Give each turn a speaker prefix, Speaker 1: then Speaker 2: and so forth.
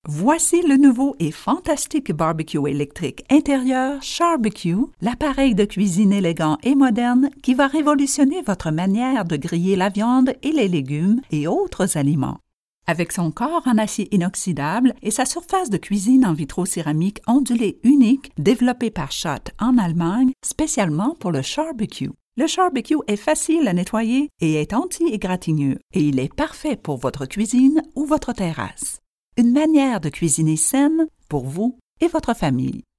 Speaker 1: Voici le nouveau et fantastique barbecue électrique intérieur Charbecue, l'appareil de cuisine élégant et moderne qui va révolutionner votre manière de griller la viande et les légumes et autres aliments. Avec son corps en acier inoxydable et sa surface de cuisine en vitrocéramique ondulée unique développée par Schott en Allemagne spécialement pour le Charbecue. Le Charbecue est facile à nettoyer et est anti-égratignure et il est parfait pour votre cuisine ou votre terrasse. Une manière de cuisiner saine pour vous et votre famille.